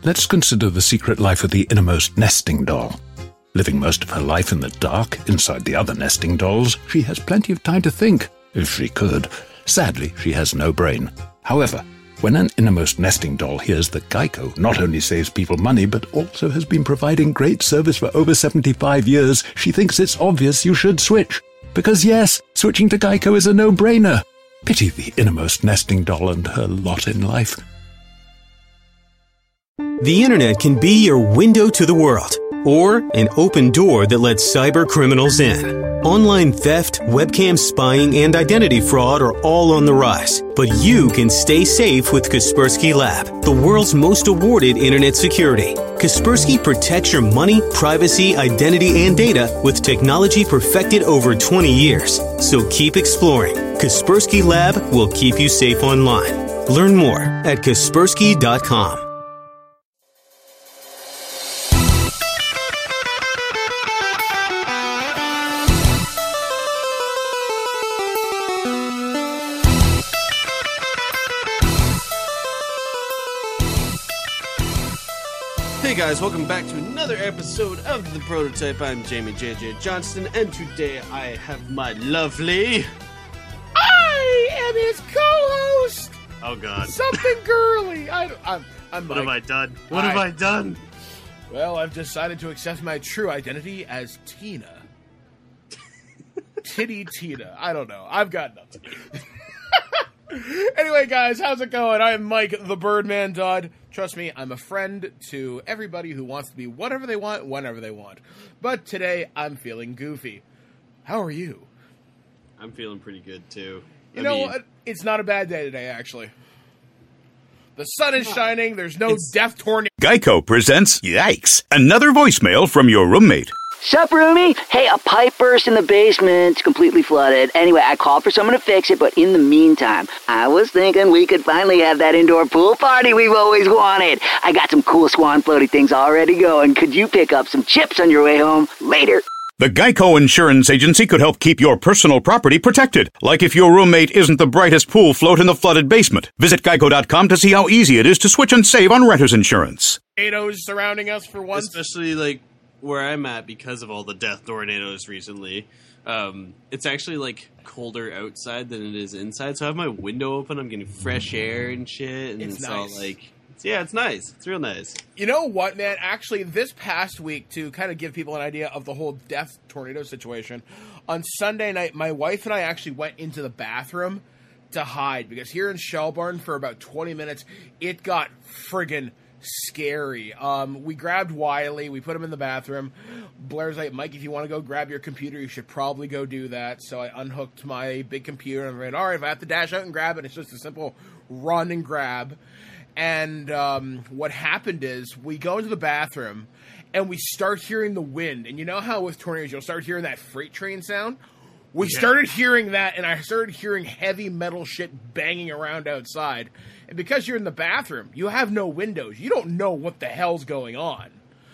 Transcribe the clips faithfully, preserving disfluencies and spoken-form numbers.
Let's consider the secret life of the innermost nesting doll. Living most of her life in the dark, inside the other nesting dolls, she has plenty of time to think, if she could. Sadly, she has no brain. However, when an innermost nesting doll hears that Geico not only saves people money, but also has been providing great service for over seventy-five years, she thinks it's obvious you should switch. Because yes, switching to Geico is a no-brainer. Pity the innermost nesting doll and her lot in life. The internet can be your window to the world, or an open door that lets cyber criminals in. Online theft, webcam spying, and identity fraud are all on the rise. But you can stay safe with Kaspersky Lab, the world's most awarded internet security. Kaspersky protects your money, privacy, identity, and data with technology perfected over twenty years. So keep exploring. Kaspersky Lab will keep you safe online. Learn more at Kaspersky dot com. Hey guys, welcome back to another episode of The Prototype. I'm Jamie J J Johnston, and today I have my lovely... I am his co-host! Oh god. Something girly! I, I'm, I'm What Mike. have I done? What I, have I done? Well, I've decided to accept my true identity as Tina. Titty Tina. I don't know. I've got nothing. Anyway, guys, how's it going? I'm Mike, the Birdman Dodd. Trust me, I'm a friend to everybody who wants to be whatever they want, whenever they want. But today, I'm feeling goofy. How are you? I'm feeling pretty good, too. You I know mean, what? It's not a bad day today, actually. The sun is shining, there's no It's- death tornado. Geico presents Yikes! Another voicemail from your roommate. Sup, roomie? Hey, a pipe burst in the basement. It's completely flooded. Anyway, I called for someone to fix it, but in the meantime, I was thinking we could finally have that indoor pool party we've always wanted. I got some cool swan floaty things already going. Could you pick up some chips on your way home? Later. The Geico Insurance Agency could help keep your personal property protected, like if your roommate isn't the brightest pool float in the flooded basement. Visit geico dot com to see how easy it is to switch and save on renter's insurance. Tornadoes surrounding us for once. especially, like, where I'm at because of all the death tornadoes recently. Um, it's actually, like, colder outside than it is inside, so I have my window open. I'm getting fresh air and shit, and It's it's, all, nice. like... It's, yeah, it's nice. It's real nice. You know what, man? Actually, this past week, to kind of give people an idea of the whole death tornado situation, on Sunday night, my wife and I actually went into the bathroom to hide, because here in Shelburne, for about twenty minutes, it got friggin' scary. Um, we grabbed Wiley, we put him in the bathroom. Blair's like, Mike, if you want to go grab your computer, you should probably go do that. So I unhooked my big computer and ran, all right, if I have to dash out and grab it, it's just a simple run and grab. And um, what happened is we go into the bathroom and we start hearing the wind. And you know how with tornadoes you'll start hearing that freight train sound? We Yeah. started hearing that, and I started hearing heavy metal shit banging around outside. And because you're in the bathroom, you have no windows. You don't know what the hell's going on.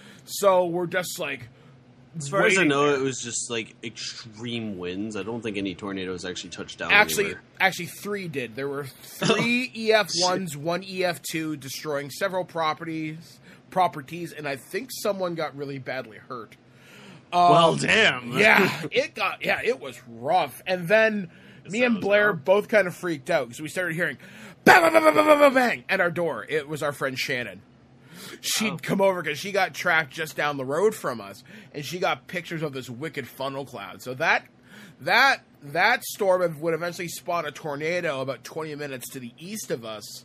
So we're just like... As far as I waiting know, there. it was just, like, extreme winds. I don't think any tornadoes actually touched down Actually, anywhere. actually, three did. There were three E F ones, one E F two, destroying several properties, properties, and I think someone got really badly hurt. Um, Well, damn. yeah, it got yeah, it was rough. And then me and sounds Blair rough. both kind of freaked out because we started hearing bang, bang, bang, bang, bang, bang, bang at our door. It was our friend Shannon. She'd Oh. come over because she got trapped just down the road from us, and she got pictures of this wicked funnel cloud. So that that that storm would eventually spawn a tornado about twenty minutes to the east of us,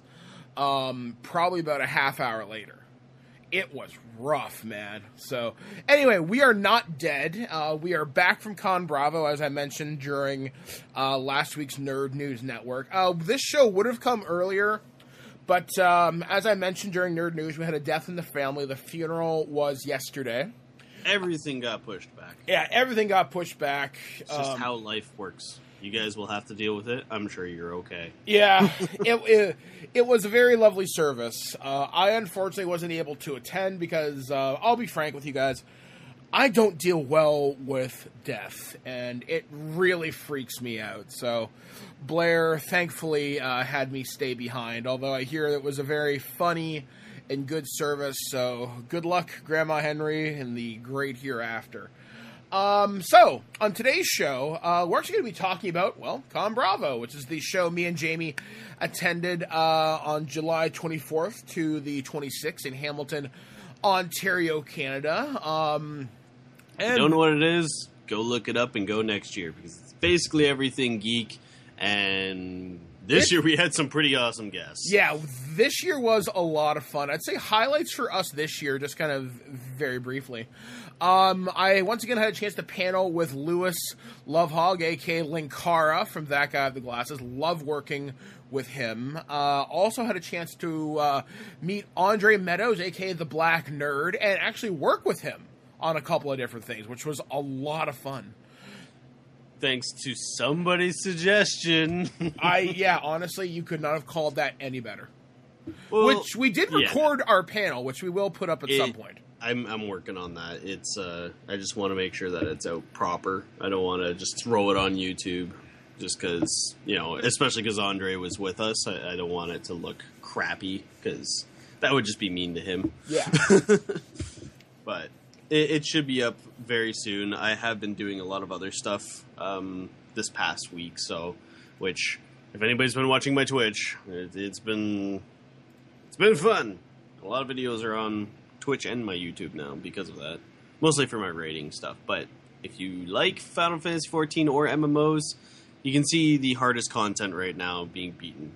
um, probably about a half hour later. It was rough, man. So, anyway, we are not dead. Uh, we are back from Con Bravo, as I mentioned during uh, last week's Nerd News Network. Uh, this show would have come earlier, but um, as I mentioned during Nerd News, we had a death in the family. The funeral was yesterday. Everything got pushed back. Yeah, everything got pushed back. It's just Um, how life works. You guys will have to deal with it. I'm sure you're okay. Yeah, it, it it was a very lovely service. Uh, I unfortunately wasn't able to attend because uh, I'll be frank with you guys, I don't deal well with death, and it really freaks me out. So Blair thankfully uh, had me stay behind, although I hear it was a very funny in good service. So good luck, Grandma Henry, in the great hereafter. Um, so, on today's show, uh, we're actually going to be talking about, well, Con Bravo, which is the show me and Jamie attended uh, on July twenty-fourth to the twenty-sixth in Hamilton, Ontario, Canada. Um, and if you don't know what it is, go look it up and go next year, because it's basically everything geek, and this it, year we had some pretty awesome guests. Yeah, this year was a lot of fun. I'd say highlights for us this year, just kind of very briefly. Um, I once again had a chance to panel with Lewis Lovehog, a k a. Linkara from That Guy with the Glasses. Love working with him. Uh, also had a chance to uh, meet Andre Meadows, a k a. The Black Nerd, and actually work with him on a couple of different things, which was a lot of fun. Thanks to somebody's suggestion. I yeah, honestly, you could not have called that any better. Well, which we did record yeah. our panel, which we will put up at it, some point. I'm I'm working on that. It's uh, I just want to make sure that it's out proper. I don't want to just throw it on YouTube, just because you know, especially because Andre was with us. I, I don't want it to look crappy, because that would just be mean to him. Yeah. But it, it should be up very soon. I have been doing a lot of other stuff um, this past week, so which if anybody's been watching my Twitch, it, it's been it's been fun. A lot of videos are on Twitch and my YouTube now because of that. Mostly for my rating stuff. But if you like Final Fantasy fourteen or M M Os, you can see the hardest content right now being beaten.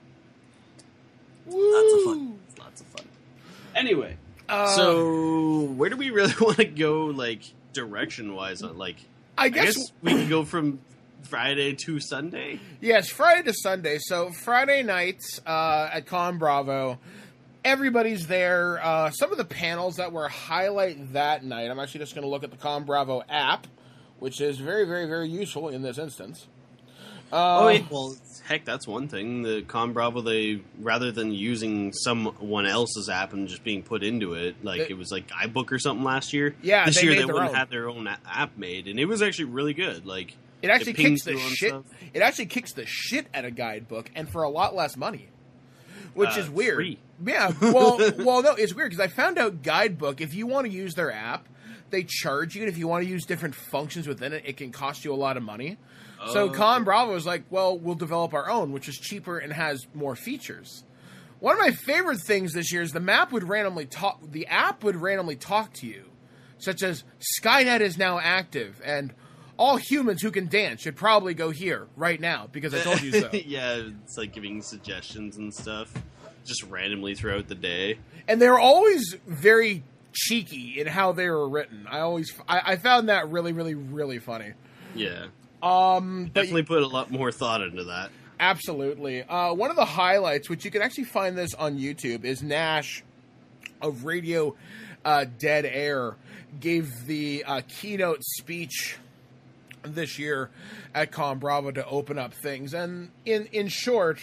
Woo! Lots of fun. Lots of fun. Anyway, uh, so where do we really want to go, like, direction-wise? On, like, I guess, I guess we can go from Friday to Sunday? Yes, Friday to Sunday. So Friday nights uh, at Con Bravo, everybody's there. Uh, some of the panels that were highlight that night, I'm actually just going to look at the Con Bravo app, which is very, very, very useful in this instance. Uh, oh, yeah. Well, heck, that's one thing. The Con Bravo, they, rather than using someone else's app and just being put into it, like they, it was like iBook or something last year. Yeah, this they year made they their wouldn't own. have their own app made, and it was actually really good. Like it actually it kicks the shit. Stuff. It actually kicks the shit at a guidebook, and for a lot less money, which uh, is weird. Free. Yeah, well, well, no, it's weird because I found out Guidebook, if you want to use their app, they charge you, and if you want to use different functions within it, it can cost you a lot of money. Oh. So Con Bravo was like, well, we'll develop our own, which is cheaper and has more features. One of my favorite things this year is the map would randomly talk, the app would randomly talk to you, such as Skynet is now active, and all humans who can dance should probably go here right now because I told you so. Yeah, it's like giving suggestions and stuff. Just randomly throughout the day. And they're always very cheeky in how they were written. I always, I, I found that really, really, really funny. Yeah. Um, Definitely put a lot more thought into that. Absolutely. Uh, one of the highlights, which you can actually find this on YouTube, is Nash of Radio uh, Dead Air gave the uh, keynote speech this year at Con Bravo to open up things. And in, in short,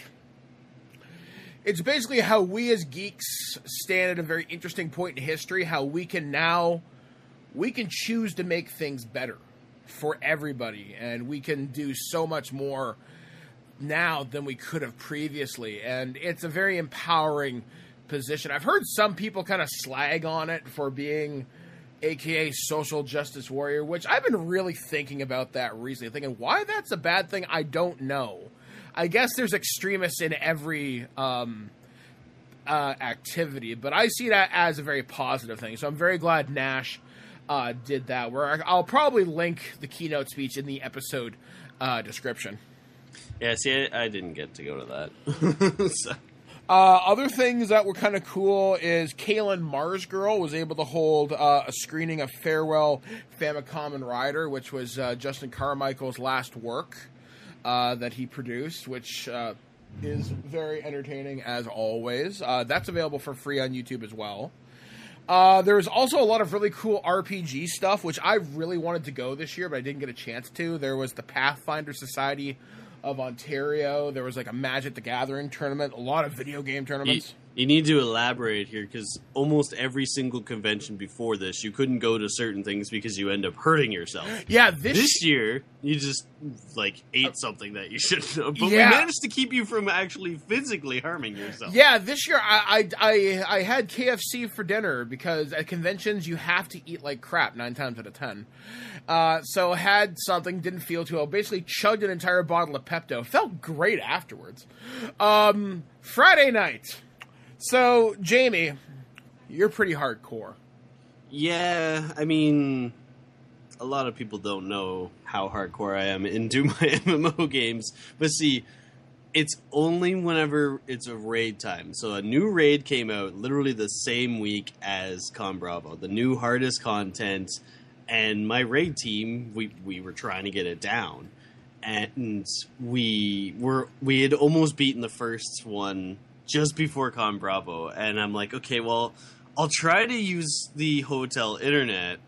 it's basically how we as geeks stand at a very interesting point in history, how we can now, we can choose to make things better for everybody, and we can do so much more now than we could have previously, and it's a very empowering position. I've heard some people kind of slag on it for being A K A social justice warrior, which I've been really thinking about that recently, thinking why that's a bad thing, I don't know. I guess there's extremists in every um, uh, activity, but I see that as a very positive thing. So I'm very glad Nash uh, did that. Where I'll probably link the keynote speech in the episode uh, description. Yeah, see, I, I didn't get to go to that. so. uh, other things that were kind of cool is Kaylin Marsgirl was able to hold uh, a screening of Farewell Famicom and Rider, which was uh, Justin Carmichael's last work Uh, that he produced, which uh, is very entertaining as always. Uh, that's available for free on YouTube as well. Uh, there was also a lot of really cool R P G stuff, which I really wanted to go this year, but I didn't get a chance to. There was the Pathfinder Society of Ontario. There was like a Magic the Gathering tournament, a lot of video game tournaments. You need to elaborate here, because almost every single convention before this, you couldn't go to certain things because you end up hurting yourself. Yeah, this, this year, you just, like, ate uh, something that you shouldn't have. But yeah. we managed to keep you from actually physically harming yourself. Yeah, this year I, I, I, I had K F C for dinner, because at conventions you have to eat like crap nine times out of ten. Uh, so had something, didn't feel too well. Basically chugged an entire bottle of Pepto. Felt great afterwards. Um, Friday night. So, Jamie, you're pretty hardcore. Yeah, I mean, a lot of people don't know how hardcore I am into my M M O games. But see, it's only whenever it's a raid time. So a new raid came out literally the same week as Con Bravo, the new hardest content. And my raid team, we, we were trying to get it down. And we were we had almost beaten the first one just before Con Bravo, and I'm like, okay, well, I'll try to use the hotel internet,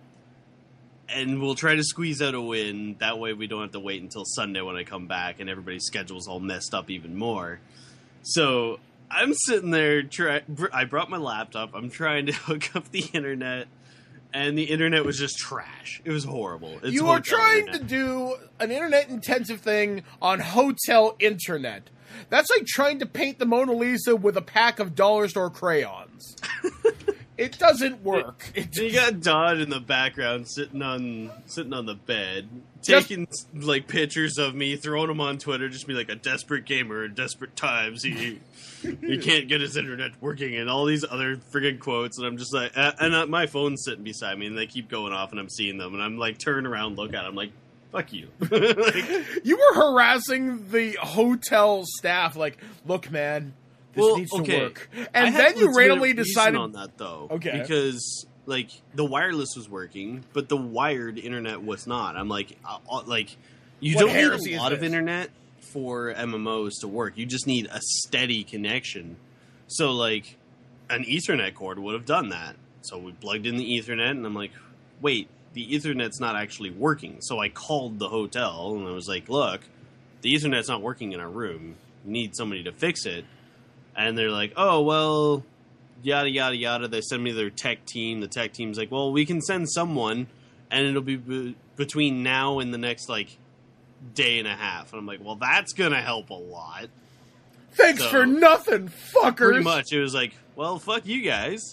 and we'll try to squeeze out a win. That way we don't have to wait until Sunday when I come back, and everybody's schedule's all messed up even more. So I'm sitting there, try- I brought my laptop, I'm trying to hook up the internet, and the internet was just trash. It was horrible. It's you are trying internet. to do an internet-intensive thing on hotel internet. That's like trying to paint the Mona Lisa with a pack of dollar store crayons. It doesn't work. It, you got Dodd in the background sitting on sitting on the bed, taking just, like pictures of me, throwing them on Twitter, just be like a desperate gamer in desperate times. He he can't get his internet working, and all these other friggin' quotes. And I'm just like, uh, and uh, my phone's sitting beside me, and they keep going off, and I'm seeing them, and I'm like, turn around, look at them, like. Fuck you. Like, you were harassing the hotel staff, like, look, man, this well, needs okay. to work. And then you randomly decided on that, though. Okay. Because, like, the wireless was working, but the wired internet was not. I'm like, uh, like, you what don't need a lot of this? internet for M M Os to work. You just need a steady connection. So, like, an Ethernet cord would have done that. So we plugged in the Ethernet, and I'm like, wait. The Ethernet's not actually working. So I called the hotel, and I was like, look, the Ethernet's not working in our room. We need somebody to fix it. And they're like, oh, well, yada, yada, yada. They send me their tech team. The tech team's like, well, we can send someone, and it'll be be- between now and the next, like, day and a half. And I'm like, well, that's going to help a lot. Thanks so, for nothing, fuckers. Pretty much. It was like, well, fuck you guys.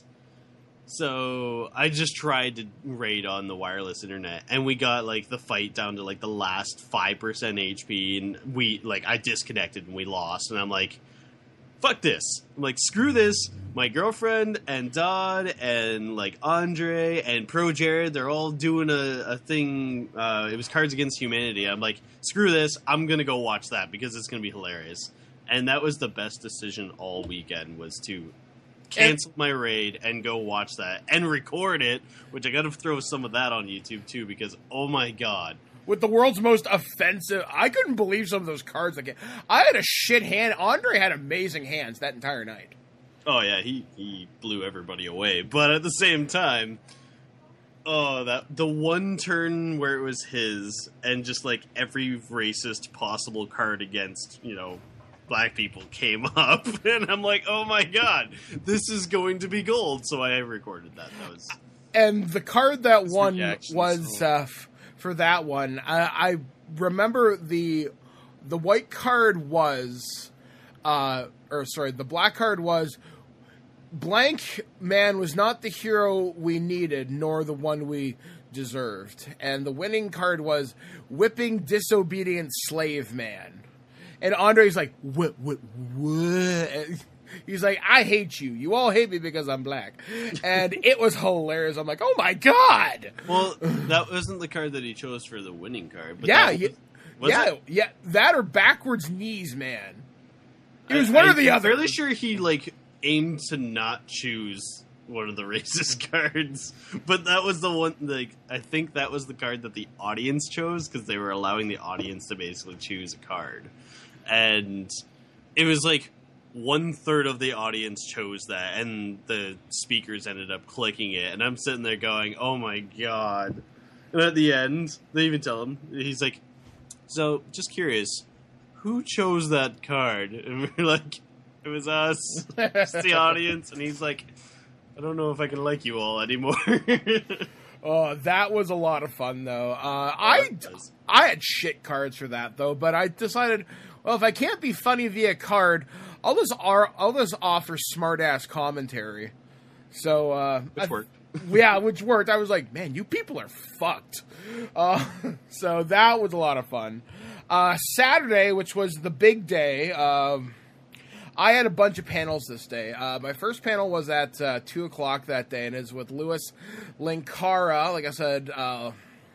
So I just tried to raid on the wireless internet, and we got like the fight down to like the last five percent H P, and we like I disconnected and we lost, and I'm like, fuck this. I'm like, screw this. My girlfriend and Dodd and like Andre and Pro Jared, they're all doing a, a thing. Uh, it was Cards Against Humanity. I'm like, screw this. I'm gonna go watch that because it's gonna be hilarious. And that was the best decision all weekend, was to cancel my raid and go watch that and record it, which I gotta throw some of that on YouTube too, because oh my god. With the world's most offensive, I couldn't believe some of those cards. Like, I had a shit hand. Andre had amazing hands that entire night. Oh yeah, he, he blew everybody away. But at the same time, oh, that the one turn where it was his, and just like every racist possible card against, you know, black people came up, and I'm like, oh my god, this is going to be gold. So I recorded that. That was, and the card that won was so. uh, f- for that one. I, I remember the the white card was, uh, or sorry, the black card was, blank man was not the hero we needed, nor the one we deserved, and the winning card was whipping disobedient slave man. And Andre's like, what, what, what? He's like, I hate you. You all hate me because I'm black. And it was hilarious. I'm like, oh my god. Well, that wasn't the card that he chose for the winning card. But yeah, was, yeah, was yeah, it? yeah. That or backwards knees, man. It was I, one I, or the I'm other. I'm fairly sure he like aimed to not choose one of the racist cards, but that was the one. Like, I think that was the card that the audience chose, because they were allowing the audience to basically choose a card. And it was like one third of the audience chose that, and the speakers ended up clicking it. And I'm sitting there going, oh my god. And at the end, they even tell him, he's like, so just curious, who chose that card? And we're like, It was us. It's the audience. And he's like, I don't know if I can like you all anymore. Oh, that was a lot of fun, though. Uh, I, I had shit cards for that, though, but I decided, well, if I can't be funny via card, I'll just, I'll just offer smart-ass commentary. So, uh... Which worked. Yeah, which worked. I was like, man, you people are fucked. Uh, so that was a lot of fun. Uh, Saturday, which was the big day, um, I had a bunch of panels this day. Uh, my first panel was at uh, two o'clock that day, and is with Louis Linkara. Like I said, uh,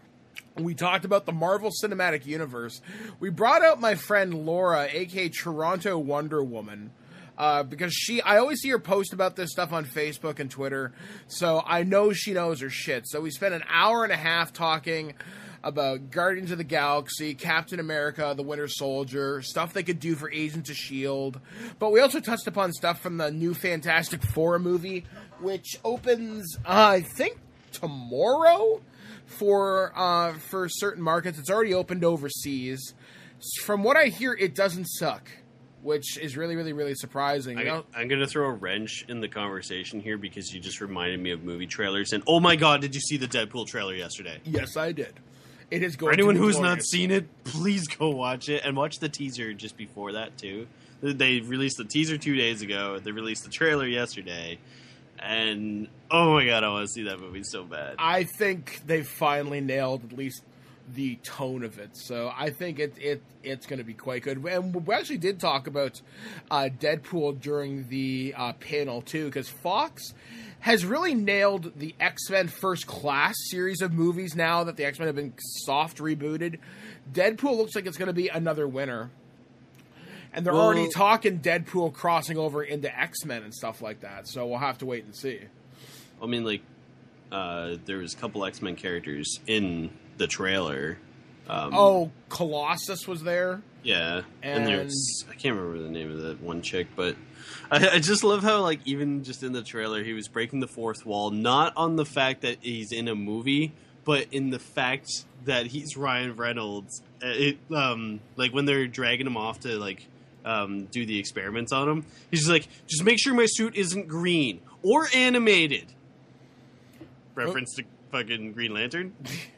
we talked about the Marvel Cinematic Universe. We brought out my friend Laura, a k a. Toronto Wonder Woman. Uh, because she, I always see her post about this stuff on Facebook and Twitter, so I know she knows her shit. So we spent an hour and a half talking about Guardians of the Galaxy, Captain America, the Winter Soldier, stuff they could do for Agents of S H I E L D. But we also touched upon stuff from the new Fantastic Four movie, which opens, uh, I think, tomorrow for uh, for certain markets. It's already opened overseas. From what I hear, it doesn't suck, which is really, really, really surprising. I, I'm going to throw a wrench in the conversation here because you just reminded me of movie trailers. And oh my god, did you see the Deadpool trailer yesterday? Yes, I did. It is going. For anyone to be who's glorious. not seen it, please go watch it and watch the teaser just before that too. They released the teaser two days ago. They released the trailer yesterday, and oh my god, I want to see that movie so bad. I think they finally nailed at least the tone of it, so I think it it it's going to be quite good. And we actually did talk about uh, Deadpool during the uh, panel too, because Fox has really nailed the X-Men First Class series of movies now that the X-Men have been soft rebooted. Deadpool looks like it's going to be another winner. And they're well, already talking Deadpool crossing over into X-Men and stuff like that, so we'll have to wait and see. I mean, like, uh, there was a couple X-Men characters in the trailer. Um, oh, Colossus was there? Yeah. And, and there's, I can't remember the name of that one chick, but I, I just love how, like, even just in the trailer, he was breaking the fourth wall, not on the fact that he's in a movie, but in the fact that he's Ryan Reynolds. It, um, like, when they're dragging him off to, like, um, do the experiments on him, he's just like, just make sure my suit isn't green or animated. Reference to fucking Green Lantern.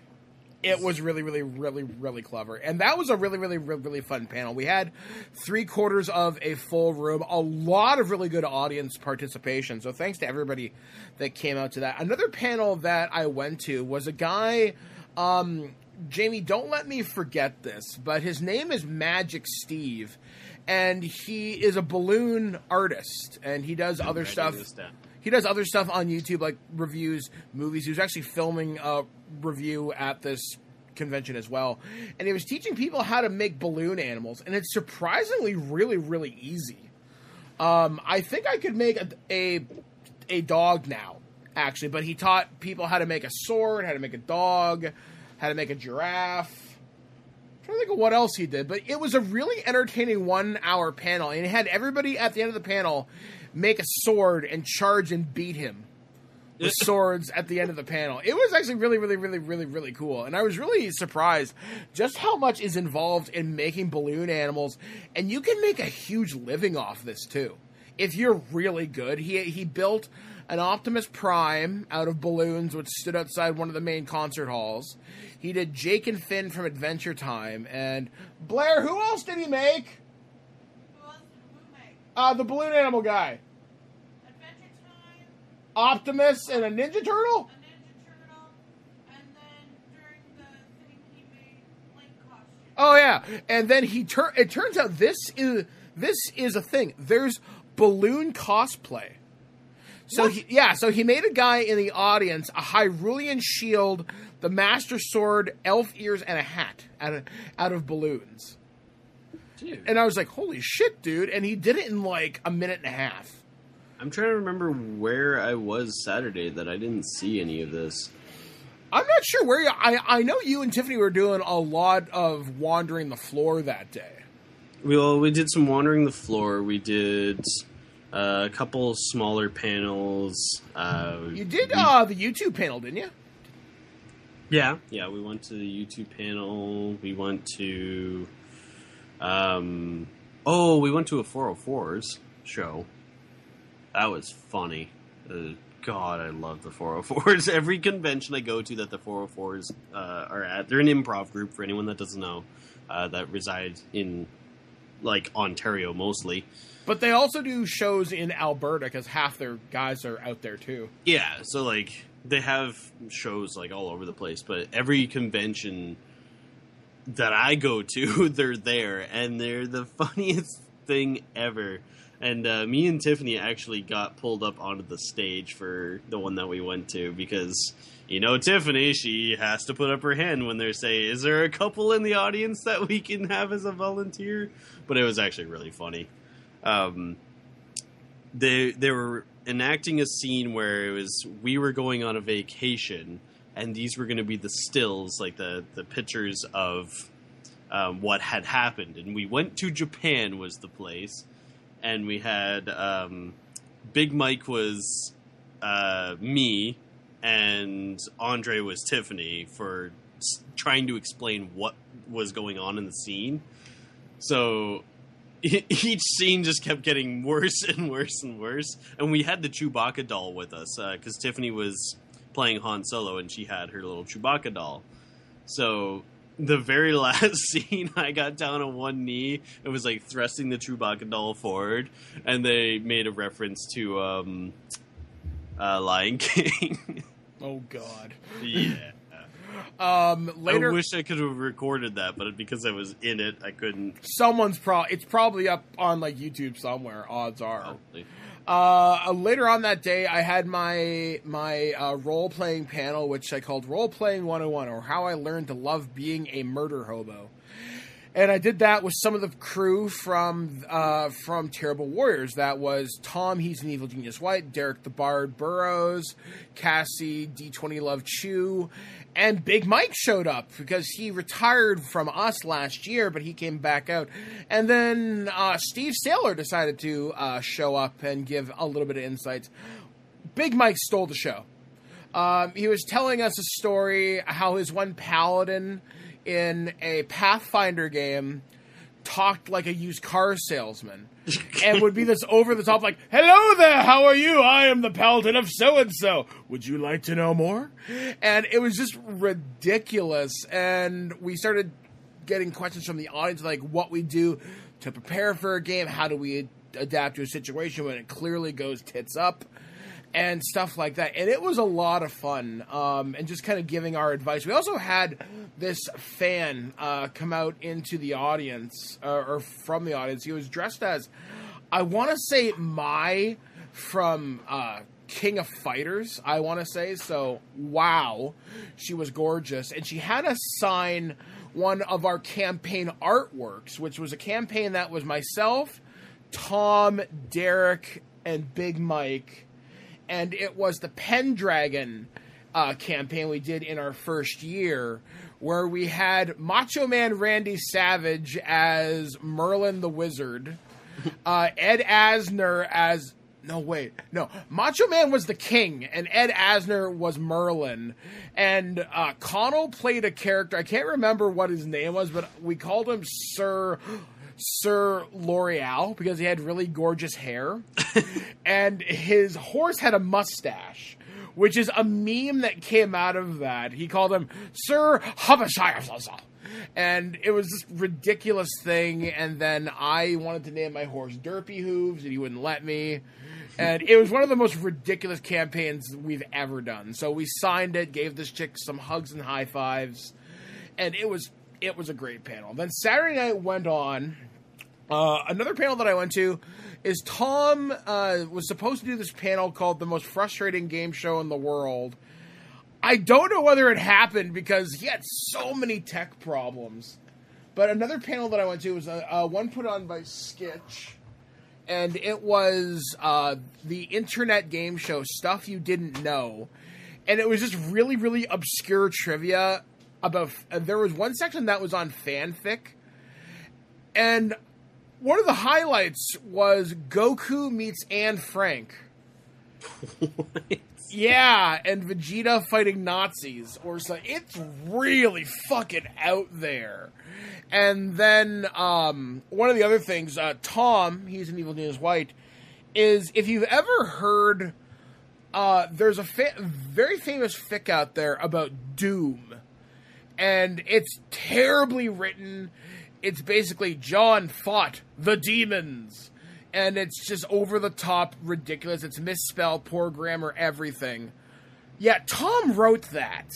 It was really, really, really, really clever. And that was a really, really, really, really fun panel. We had three quarters of a full room, a lot of really good audience participation. So thanks to everybody that came out to that. Another panel that I went to was a guy, um, Jamie, don't let me forget this, but his name is Magic Steve. And he is a balloon artist, and he does other stuff. He does other stuff on YouTube, like reviews, movies. He was actually filming a review at this convention as well. And he was teaching people how to make balloon animals. And it's surprisingly really, really easy. Um, I think I could make a, a, a dog now, actually. But he taught people how to make a sword, how to make a dog, how to make a giraffe. I'm trying to think of what else he did. But it was a really entertaining one-hour panel. And he had everybody at the end of the panel make a sword and charge and beat him with swords at the end of the panel. It was actually really, really, really, really, really cool. And I was really surprised just how much is involved in making balloon animals. And you can make a huge living off this, too, if you're really good. He he built an Optimus Prime out of balloons, which stood outside one of the main concert halls. He did Jake and Finn from Adventure Time. And Blair, who else did he make? Uh, the balloon animal guy. Adventure Time. Optimus and a Ninja Turtle? A Ninja Turtle. And then during the thing he made Link costume. Oh, yeah. And then he tur- it turns out this is this is a thing. There's balloon cosplay. So, he, yeah, so he made a guy in the audience, a Hyrulean shield, the Master Sword, elf ears, and a hat out of, out of balloons. Dude. And I was like, holy shit, dude. And he did it in like a minute and a half. I'm trying to remember where I was Saturday that I didn't see any of this. I'm not sure where you... I, I know you and Tiffany were doing a lot of wandering the floor that day. Well, we did some wandering the floor. We did uh, a couple smaller panels. Uh, you did we, uh, the YouTube panel, didn't you? Yeah. Yeah, we went to the YouTube panel. We went to... Um, oh, we went to a four oh fours. show. That was funny. Uh, God, I love the four oh fours. Every convention I go to that the four oh fours uh, are at, they're an improv group for anyone that doesn't know, uh, that resides in, like, Ontario mostly. But they also do shows in Alberta because half their guys are out there too. Yeah, so like they have shows like all over the place, but every convention that I go to, they're there, and they're the funniest thing ever. And uh, me and Tiffany actually got pulled up onto the stage for the one that we went to because, you know, Tiffany, she has to put up her hand when they're saying, is there a couple in the audience that we can have as a volunteer? But it was actually really funny. Um, they they were enacting a scene where it was we were going on a vacation, and these were going to be the stills, like the, the pictures of um, what had happened. And we went to Japan was the place, and we had um, Big Mike was uh, me, and Andre was Tiffany for s- trying to explain what was going on in the scene. So each scene just kept getting worse and worse and worse. And we had the Chewbacca doll with us because uh, Tiffany was playing Han Solo and she had her little Chewbacca doll. So the very last scene, I got down on one knee and was like thrusting the Chewbacca doll forward. And they made a reference to um, uh, Lion King. Oh, God. Yeah. Um, later, I wish I could have recorded that, but because I was in it, I couldn't. Someone's pro. It's probably up on like YouTube somewhere. Odds are. Probably. Uh, later on that day, I had my my uh, role playing panel, which I called Role Playing one oh one, or How I Learned to Love Being a Murder Hobo. And I did that with some of the crew from uh, from Terrible Warriors. That was Tom, he's an evil genius white, Derek the Bard Burrows, Cassie, D twenty Love Chew, and Big Mike showed up because he retired from us last year, but he came back out. And then uh, Steve Saylor decided to uh, show up and give a little bit of insights. Big Mike stole the show. Um, he was telling us a story how his one paladin in a Pathfinder game talked like a used car salesman and would be this over the top like, hello there, how are you? I am the paladin of so-and-so. Would you like to know more? And it was just ridiculous. And we started getting questions from the audience like what we do to prepare for a game. How do we adapt to a situation when it clearly goes tits up? And stuff like that. And it was a lot of fun, um, and just kind of giving our advice. We also had this fan uh, come out into the audience, uh, or from the audience. He was dressed as, I want to say, Mai from uh, King of Fighters, I want to say. So, wow. She was gorgeous. And she had us sign one of our campaign artworks, which was a campaign that was myself, Tom, Derek, and Big Mike. And it was the Pendragon uh, campaign we did in our first year, where we had Macho Man Randy Savage as Merlin the Wizard, uh, Ed Asner as... No, wait. No. Macho Man was the king, and Ed Asner was Merlin. And uh, Connell played a character, I can't remember what his name was, but we called him Sir... Sir L'Oreal, because he had really gorgeous hair. And his horse had a mustache, which is a meme that came out of that. He called him Sir Habashire. And it was this ridiculous thing. And then I wanted to name my horse Derpy Hooves, and he wouldn't let me. And it was one of the most ridiculous campaigns we've ever done. So we signed it, gave this chick some hugs and high fives. And it was... It was a great panel. Then Saturday night went on. Uh, another panel that I went to is Tom uh, was supposed to do this panel called The Most Frustrating Game Show in the World. I don't know whether it happened because he had so many tech problems. But another panel that I went to was uh, uh, one put on by Skitch. And it was uh, the internet game show, Stuff You Didn't Know. And it was just really, really obscure trivia. About uh, there was one section that was on fanfic, and one of the highlights was Goku meets Anne Frank. What? Yeah, and Vegeta fighting Nazis or something. It's really fucking out there. And then um, one of the other things, uh, Tom, he's an evil genius white. is if you've ever heard, uh, there's a fa- very famous fic out there about Doom, and it's terribly written. It's basically John fought the demons, and it's just over the top ridiculous. It's misspelled, poor grammar, everything. Yeah, Tom wrote that,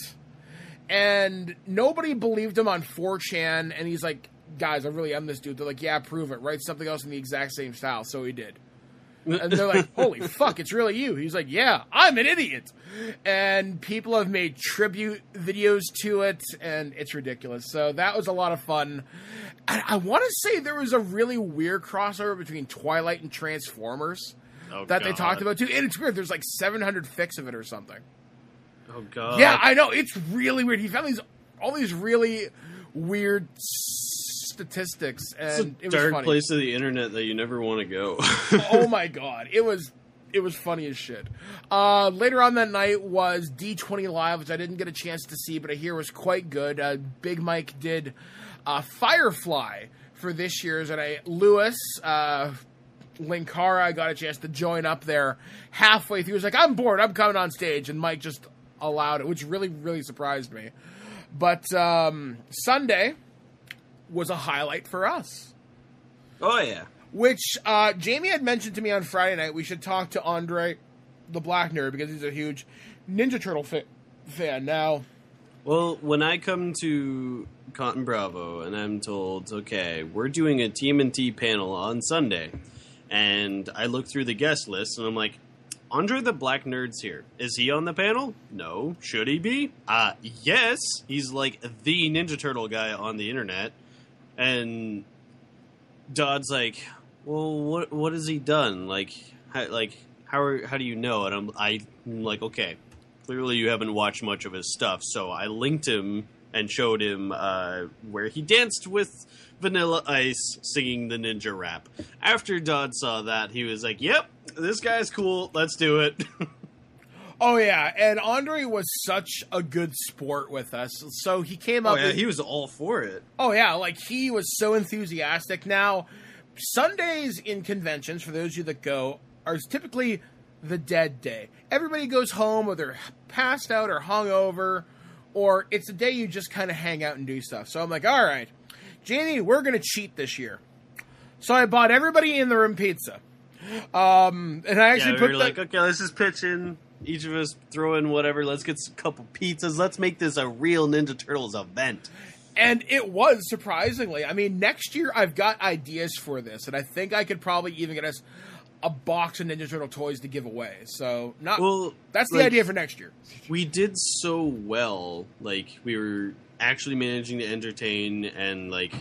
and nobody believed him on four chan, and he's like, guys, I really am this dude. They're like, yeah, prove it. Write something else in the exact same style. So he did. And they're like, holy fuck, it's really you. He's like, yeah, I'm an idiot. And people have made tribute videos to it, and it's ridiculous. So that was a lot of fun. And I want to say there was a really weird crossover between Twilight and Transformers Oh, that they God. talked about, too. And it's weird. There's like seven hundred fics of it or something. Oh, God. Yeah, I know. It's really weird. He found these all these really weird statistics, and It's a it was dark funny. place of the internet that you never want to go. Oh my god, it was it was funny as shit. Uh, later on that night was D twenty Live, which I didn't get a chance to see, but I hear was quite good. Uh, Big Mike did uh, Firefly for this year's, and I Lewis uh, Linkara, I got a chance to join up there halfway through. He was like, "I'm bored, I'm coming on stage," and Mike just allowed it, which really really surprised me. But um, Sunday was a highlight for us. Oh, yeah. Which uh, Jamie had mentioned to me on Friday night. We should talk to Andre, the Black Nerd, because he's a huge Ninja Turtle fa- fan. Now, Well, when I come to Cotton Bravo and I'm told, okay, we're doing a T M N T panel on Sunday, and I look through the guest list and I'm like, Andre the Black Nerd's here. Is he on the panel? No. Should he be? Uh, yes. He's like the Ninja Turtle guy on the internet. And Dodd's like, well, what what has he done? Like, how, like how are, how do you know? And I'm, I'm like, okay, clearly you haven't watched much of his stuff. So I linked him and showed him uh, where he danced with Vanilla Ice singing the ninja rap. After Dodd saw that, he was like, yep, this guy's cool. Let's do it. oh yeah, and Andre was such a good sport with us. So he came Oh, up. yeah, with, he was all for it. Oh yeah, like he was so enthusiastic. Now, Sundays in conventions, for those of you that go, are typically the dead day. Everybody goes home, or they're passed out or hungover, or it's a day you just kind of hang out and do stuff. So I'm like, all right, Jamie, we're going to cheat this year. So I bought everybody in the room pizza. Um, and I actually Yeah, we put were the, like, okay, let's just pitch in. Each of us throw in whatever. Let's get a couple pizzas. Let's make this a real Ninja Turtles event. and it was, surprisingly. I mean, next year I've got ideas for this, and I think I could probably even get us a box of Ninja Turtle toys to give away. So not Well, that's the like, idea for next year. We did so well. Like, we were actually managing to entertain, and, like,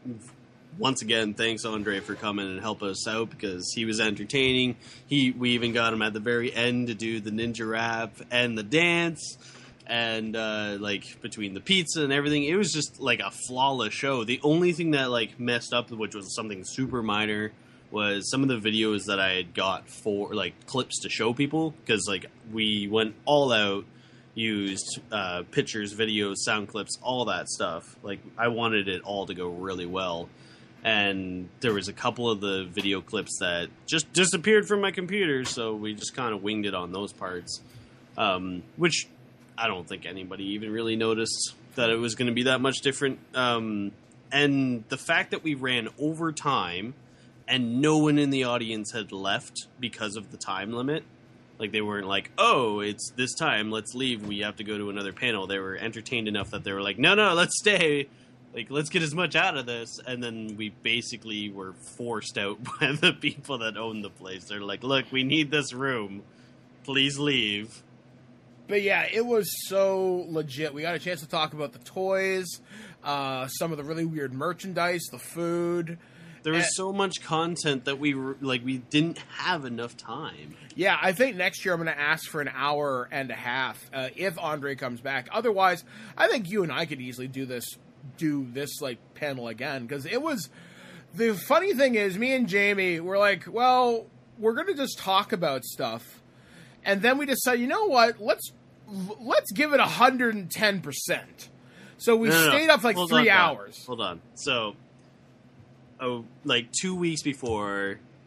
once again, thanks, Andre, for coming and help us out, because he was entertaining. He We even got him at the very end to do the ninja rap and the dance, and, uh, like, between the pizza and everything, it was just, like, a flawless show. The only thing that, like, messed up, which was something super minor, was some of the videos that I had got for, like, clips to show people, because, like, we went all out, used uh, pictures, videos, sound clips, all that stuff. Like, I wanted it all to go really well. And there was a couple of the video clips that just disappeared from my computer, so we just kind of winged it on those parts. Um, which I don't think anybody even really noticed that it was going to be that much different. Um, and the fact that we ran over time and no one in the audience had left because of the time limit. Like, they weren't like, oh, it's this time, let's leave, we have to go to another panel. They were entertained enough that they were like, no, no, let's stay. Like, let's get as much out of this. And then we basically were forced out by the people that own the place. They're like, look, we need this room. Please leave. But yeah, it was so legit. We got a chance to talk about the toys, uh, some of the really weird merchandise, the food. There was And- so much content that we were, like, we didn't have enough time. Yeah, I think next year I'm going to ask for an hour and a half uh, if Andre comes back. Otherwise, I think you and I could easily do this, do this like panel again, because it was. The funny thing is, me and Jamie were like, well, we're going to just talk about stuff, and then we decided, you know what? Let's let's give it one hundred ten percent. So we No, no, no. stayed up for like Hold three on, hours. Hold on. So, oh, like two weeks before,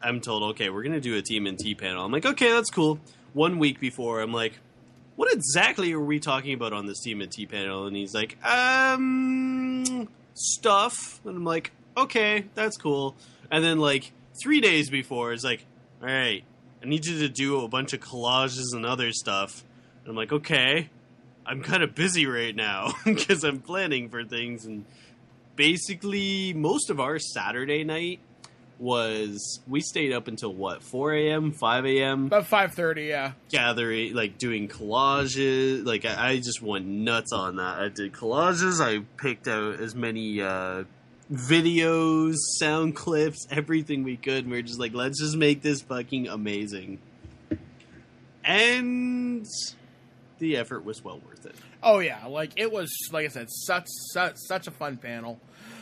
I'm told, okay, we're going to do a T M N T panel. I'm like, okay, that's cool. One week before, I'm like, what exactly are we talking about on this T M N T panel? And he's like, um, stuff. And I'm like, okay, that's cool. And then, like, three days before, it's like, all right, I need you to do a bunch of collages and other stuff. And I'm like, okay, I'm kind of busy right now because I'm planning for things. And basically, most of our Saturday night was, we stayed up until, what, four a.m., five a.m.? About five thirty, yeah. Gathering, like, doing collages. Like, I, I just went nuts on that. I did collages. I picked out as many uh, videos, sound clips, everything we could. And we were just like, let's just make this fucking amazing. And the effort was well worth it. Oh, yeah. Like, it was, like I said, such, such, such a fun panel.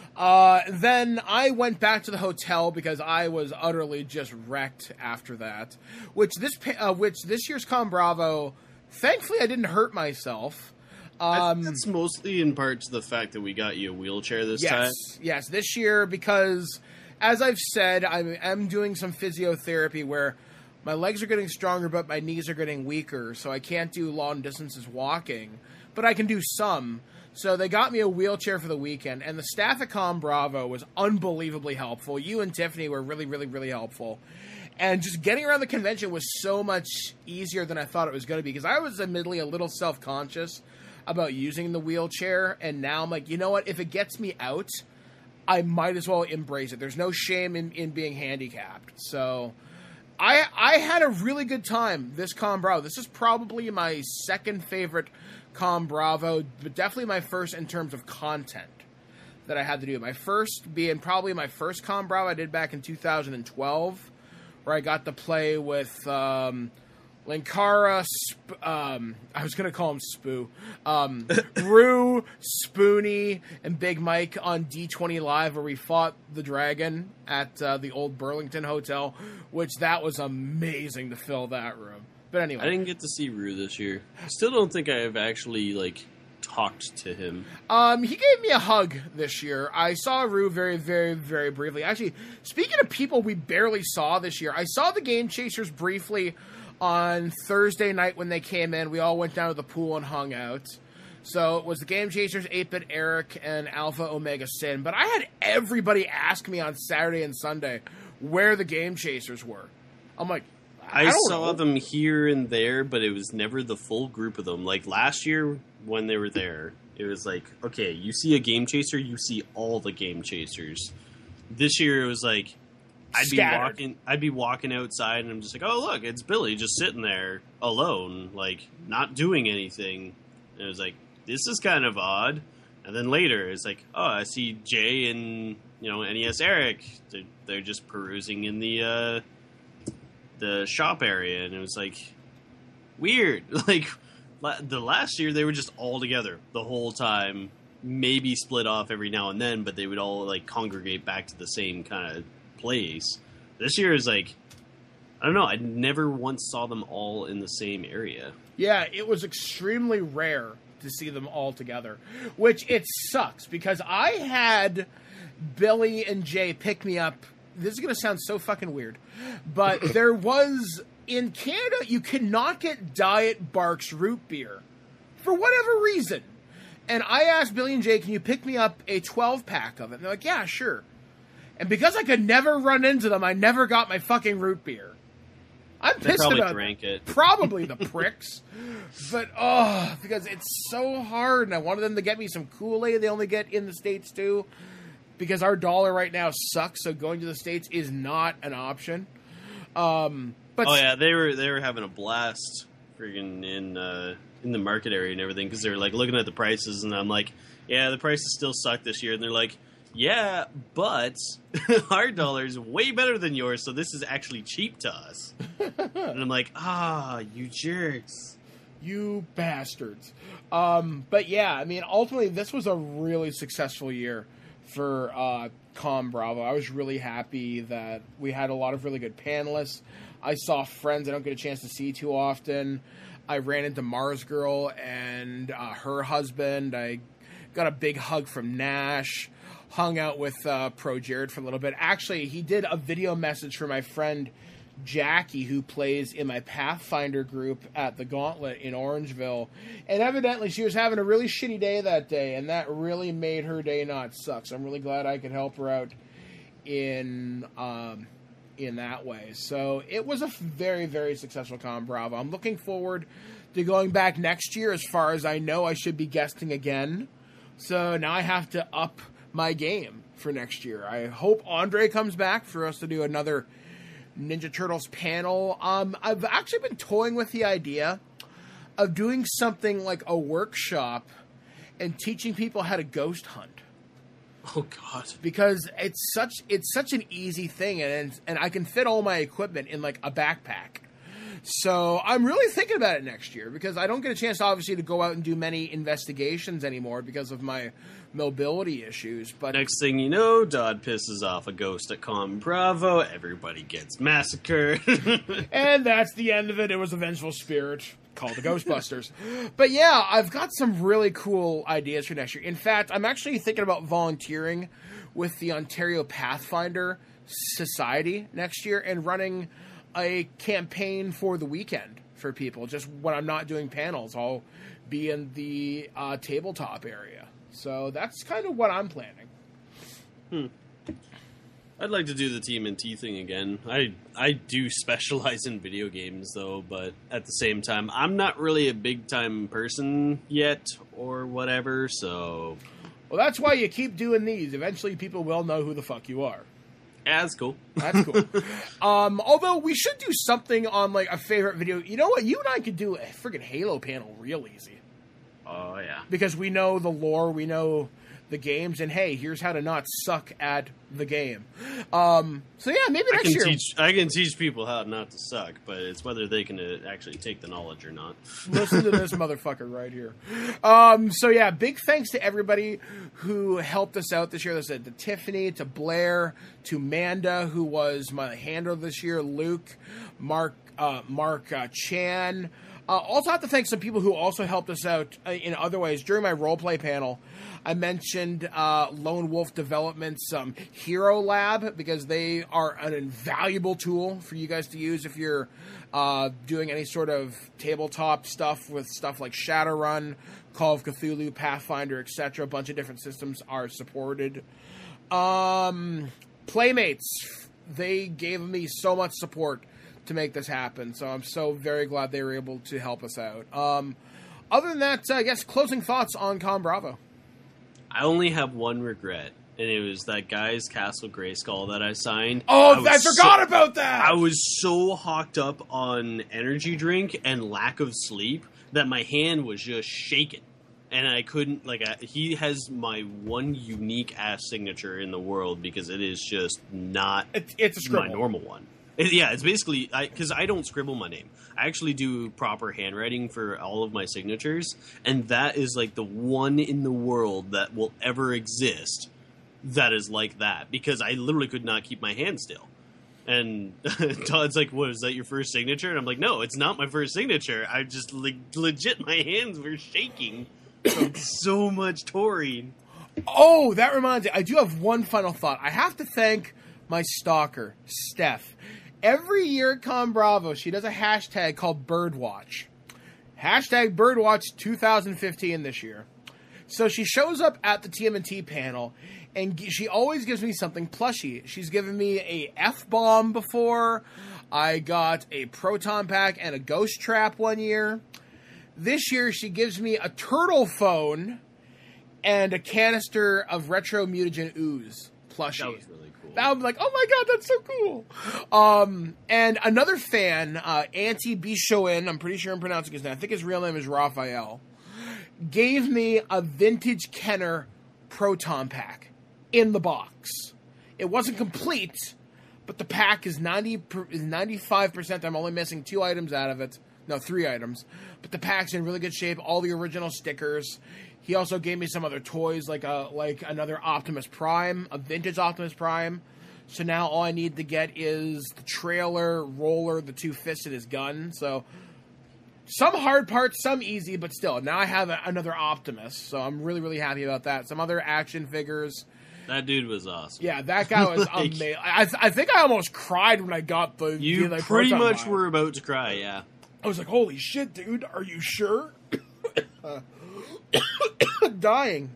Uh, then I went back to the hotel because I was utterly just wrecked after that. Which this uh, which this year's Con Bravo, thankfully I didn't hurt myself. Um, I think that's mostly in part to the fact that we got you a wheelchair this yes, time. Yes, this year because, as I've said, I am doing some physiotherapy where my legs are getting stronger but my knees are getting weaker, so I can't do long distances walking, but I can do some. So they got me a wheelchair for the weekend, and the staff at Con Bravo was unbelievably helpful. You and Tiffany were really, really, really helpful. And just getting around the convention was so much easier than I thought it was going to be, because I was admittedly a little self-conscious about using the wheelchair, and now I'm like, you know what, if it gets me out, I might as well embrace it. There's no shame in, in being handicapped. So I I had a really good time this Con Bravo. This is probably my second favorite Con Bravo, but definitely my first in terms of content that I had to do. My first being probably my first Con Bravo I did back in two thousand twelve, where I got to play with um, Linkara, Sp- um, I was going to call him Spoo, um, Rue, Spoonie, and Big Mike on D twenty Live, where we fought the dragon at uh, the old Burlington Hotel, which that was amazing to fill that room. But anyway. I didn't get to see Rue this year. I still don't think I've actually, like, talked to him. Um, he gave me a hug this year. I saw Rue very, very, very briefly. Actually, speaking of people we barely saw this year, I saw the Game Chasers briefly on Thursday night when they came in. We all went down to the pool and hung out. So it was the Game Chasers, eight-Bit Eric, and Alpha Omega Sin. But I had everybody ask me on Saturday and Sunday where the Game Chasers were. I'm like, I, I don't saw know. them here and there, but it was never the full group of them. Like last year when they were there, it was like, okay, you see a Game Chaser, you see all the Game Chasers. This year it was like, I'd Scattered. be walking, I'd be walking outside, and I'm just like, oh look, it's Billy just sitting there alone, like not doing anything. And it was like, this is kind of odd. And then later it's like, oh, I see Jay and you know N E S Eric. They're, they're just perusing in the. Uh, the shop area, and it was like weird. Like la- the last year they were just all together the whole time, maybe split off every now and then, but they would all like congregate back to the same kind of place. This year is like, I don't know, I never once saw them all in the same area. Yeah, it was extremely rare to see them all together, which it sucks because I had Billy and Jay pick me up. This is going to sound so fucking weird, but there was, in Canada, you cannot get Diet Barks root beer for whatever reason. And I asked Billy and Jay, can you pick me up a twelve pack of it? And they're like, yeah, sure. And because I could never run into them, I never got my fucking root beer. I'm They pissed probably about drank it. Probably the pricks. But, oh, because it's so hard, and I wanted them to get me some Kool-Aid they only get in the States, too. Because our dollar right now sucks, so going to the States is not an option. Um, but Oh yeah, they were they were having a blast, friggin' in uh, in the market area and everything, because they were like looking at the prices, and I'm like, yeah, the prices still suck this year, and they're like, yeah, but our dollar is way better than yours, so this is actually cheap to us. And I'm like, ah, you jerks. You bastards. Um, but yeah, I mean, ultimately, this was a really successful year for uh, Con Bravo. I was really happy that we had a lot of really good panelists. I saw friends I don't get a chance to see too often. I ran into Mars Girl and uh, her husband. I got a big hug from Nash. hung out with uh, Pro Jared for a little bit. Actually, he did a video message for my friend Jackie, who plays in my Pathfinder group at the Gauntlet in Orangeville. And evidently she was having a really shitty day that day, and that really made her day not suck. So I'm really glad I could help her out in um, in that way. So it was a very, very successful Con Bravo. I'm looking forward to going back next year. As far as I know, I should be guesting again. So now I have to up my game for next year. I hope Andre comes back for us to do another Ninja Turtles panel. Um, I've actually been toying with the idea of doing something like a workshop and teaching people how to ghost hunt. Oh God! Because it's such it's such an easy thing, and and I can fit all my equipment in like a backpack. So I'm really thinking about it next year, because I don't get a chance, obviously, to go out and do many investigations anymore because of my mobility issues. But next thing you know, Dodd pisses off a ghost at Con Bravo. Everybody gets massacred. And that's the end of it. It was a vengeful spirit called the Ghostbusters. But yeah, I've got some really cool ideas for next year. In fact, I'm actually thinking about volunteering with the Ontario Pathfinder Society next year and running a campaign for the weekend for people. Just when I'm not doing panels, I'll be in the uh, tabletop area. So that's kind of what I'm planning. Hmm. I'd like to do the T M N T thing again. I I do specialize in video games, though, but at the same time, I'm not really a big-time person yet, or whatever, so... Well, that's why you keep doing these. Eventually, people will know who the fuck you are. Yeah, that's cool. That's cool. um, although, we should do something on, like, a favorite video. You know what? You and I could do a friggin' Halo panel real easy. Oh, yeah. Because we know the lore, we know the games, and hey, here's how to not suck at the game. Um, so yeah, maybe I next can year. Teach, I can teach people how not to suck, but it's whether they can uh, actually take the knowledge or not. Listen to this motherfucker right here. Um, so yeah, big thanks to everybody who helped us out this year. This is to Tiffany, to Blair, to Manda, who was my handler this year, Luke, Mark, uh, Mark uh, Chan. Uh, also have to thank some people who also helped us out uh, in other ways. During my roleplay panel, I mentioned uh, Lone Wolf Development's um, Hero Lab, because they are an invaluable tool for you guys to use if you're uh, doing any sort of tabletop stuff with stuff like Shadowrun, Call of Cthulhu, Pathfinder, et cetera. A bunch of different systems are supported. Um, Playmates, they gave me so much support to make this happen, so I'm so very glad they were able to help us out. Um, other than that, uh, I guess closing thoughts on Con Bravo. I only have one regret, and it was that guy's Castle Grayskull that I signed. Oh, I, I forgot so, about that! I was so hocked up on energy drink and lack of sleep that my hand was just shaking. And I couldn't, like, I, he has my one unique ass signature in the world, because it is just not it, it's a scribble. My normal one. It, yeah, it's basically, because I, I don't scribble my name. I actually do proper handwriting for all of my signatures, and that is like the one in the world that will ever exist that is like that, because I literally could not keep my hand still. And Todd's like, what, is that your first signature? And I'm like, no, it's not my first signature. I just, like, legit, my hands were shaking from so much taurine. Oh, that reminds me, I do have one final thought. I have to thank my stalker, Steph. Every year at Con Bravo, she does a hashtag called Birdwatch. Hashtag Birdwatch twenty fifteen this year. So she shows up at the T M N T panel, and she always gives me something plushy. She's given me a F-bomb before. I got a proton pack and a ghost trap one year. This year, she gives me a turtle phone and a canister of retro mutagen ooze plushie. That was really cool. I'm like, oh my god, that's so cool. Um, and another fan, uh, Anti Bishoin, I'm pretty sure I'm pronouncing his name, I think his real name is Raphael, gave me a vintage Kenner proton pack in the box. It wasn't complete, but the pack is ninety is ninety-five percent. I'm only missing two items out of it. No, three items. But the pack's in really good shape. All the original stickers. He also gave me some other toys, like a like another Optimus Prime, a vintage Optimus Prime. So now all I need to get is the trailer, roller, the two fists, and his gun. So some hard parts, some easy, but still. Now I have a, another Optimus, so I'm really, really happy about that. Some other action figures. That dude was awesome. Yeah, that guy was Like- amazing. I, I think I almost cried when I got the. You the, like, pretty proton much vial. were about to cry, yeah. I was like, "Holy shit, dude! Are you sure?" Uh, dying.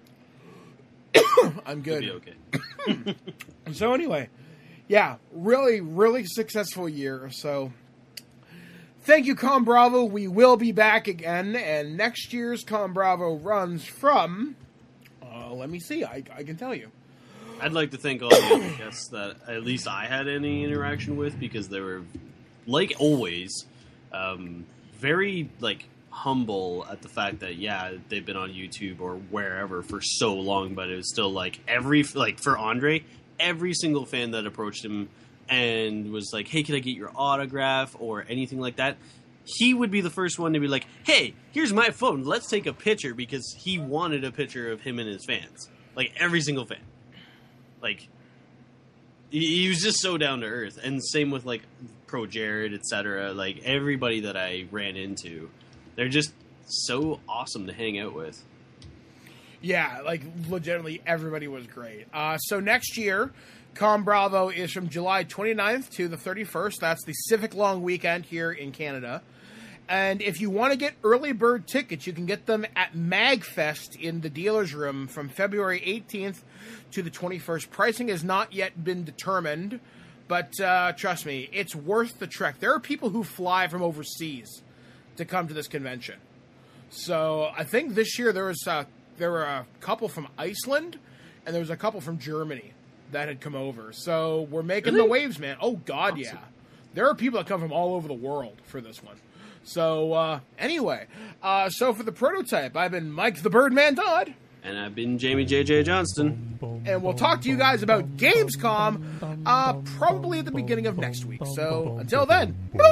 I'm good. It'll be okay. So anyway, yeah, really, really successful year. So thank you, Com Bravo. We will be back again, and next year's Com Bravo runs from. Uh, let me see. I, I can tell you. I'd like to thank all the other guests that at least I had any interaction with, because they were, like always, um, very like humble at the fact that yeah they've been on YouTube or wherever for so long, but it was still like every like for Andre, every single fan that approached him and was like, "Hey, can I get your autograph?" or anything like that, he would be the first one to be like, "Hey, here's my phone. Let's take a picture," because he wanted a picture of him and his fans. Like every single fan. Like he, he was just so down to earth. And same with like Pro Jared, et cetera. Like everybody that I ran into, they're just so awesome to hang out with. Yeah, like legitimately everybody was great. Uh, so next year, Com Bravo is from July twenty-ninth to the thirty-first. That's the Civic Long Weekend here in Canada. And if you want to get early bird tickets, you can get them at MagFest in the dealer's room from February eighteenth to the twenty-first. Pricing has not yet been determined, but uh, trust me, it's worth the trek. There are people who fly from overseas to come to this convention. So I think this year there was uh, there were a couple from Iceland and there was a couple from Germany that had come over. So we're making Really? the waves, man. Oh, God, Awesome. yeah. There are people that come from all over the world for this one. So, uh, anyway, uh, so for the prototype, I've been Mike the Birdman Dodd, And I've been Jamie J J Johnston. and we'll talk to you guys about Gamescom uh, probably at the beginning of next week. So, until then,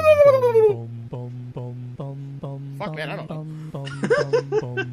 fuck, man, I don't know.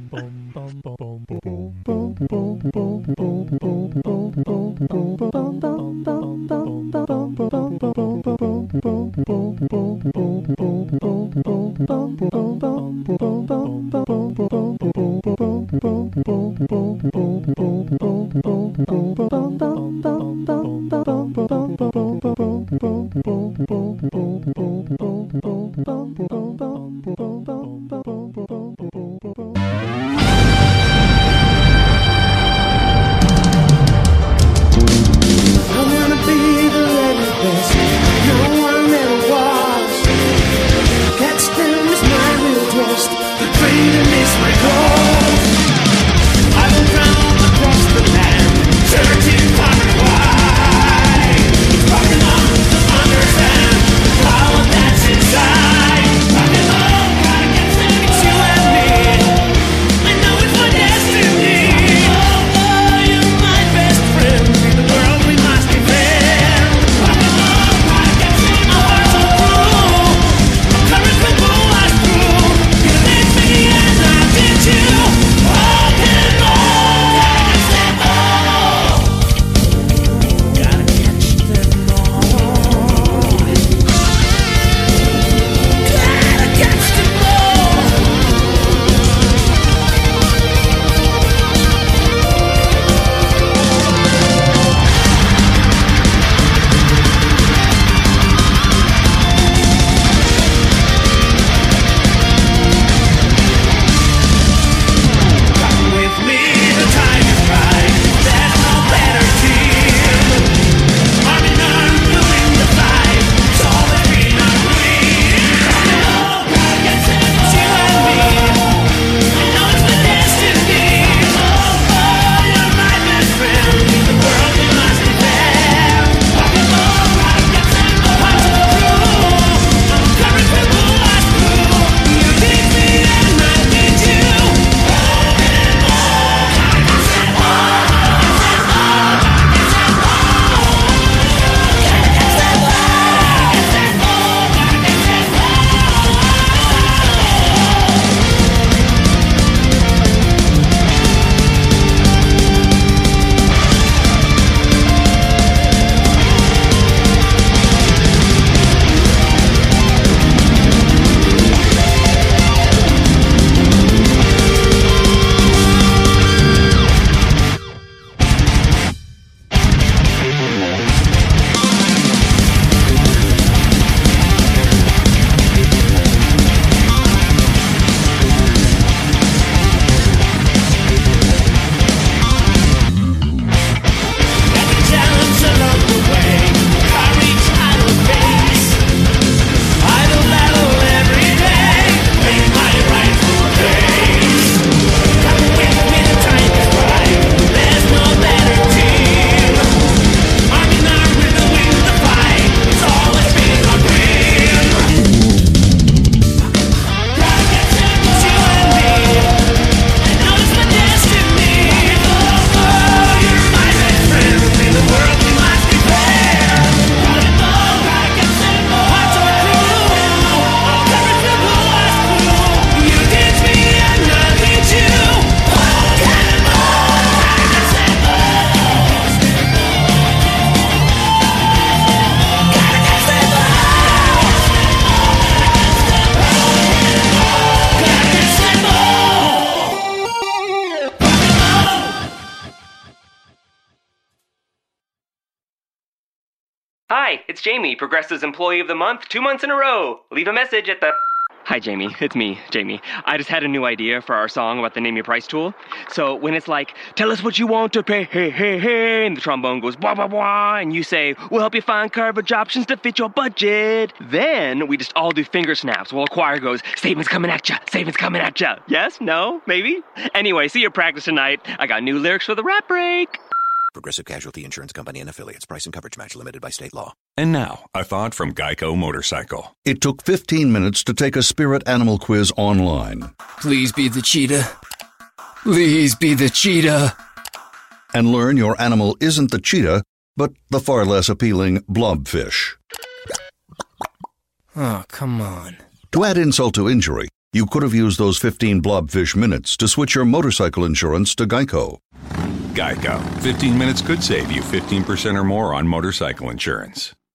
I wanna be the very best no one ever was. Catch them is my real test. The freedom is my goal. I will roam across the land, searching far and wide. Rockin' on to understand the power that's inside. Rockin' on, gotta get them, it's you and me. I know it's my destiny. Oh, oh, you're my best friend. In the world we must defend. Rockin' on, gotta get them, our hearts are true. Courage will pull us through. You did me and I did you. Hi, it's Jamie, Progressive's Employee of the Month, two months in a row. Leave a message at the... Hi, Jamie. It's me, Jamie. I just had a new idea for our song about the Name Your Price tool. So when it's like, tell us what you want to pay, hey, hey, hey, and the trombone goes, blah, blah, blah, and you say, we'll help you find coverage options to fit your budget. Then we just all do finger snaps while a choir goes, statements coming at ya, statements coming at ya. Yes? No? Maybe? Anyway, see your practice tonight. I got new lyrics for the rap break. Progressive Casualty Insurance Company and Affiliates. Price and coverage match limited by state law. And now, a thought from Geico Motorcycle. It took fifteen minutes to take a spirit animal quiz online. Please be the cheetah. Please be the cheetah. And learn your animal isn't the cheetah, but the far less appealing blobfish. Oh, come on. To add insult to injury, you could have used those fifteen blobfish minutes to switch your motorcycle insurance to Geico. Geico. fifteen minutes could save you fifteen percent or more on motorcycle insurance.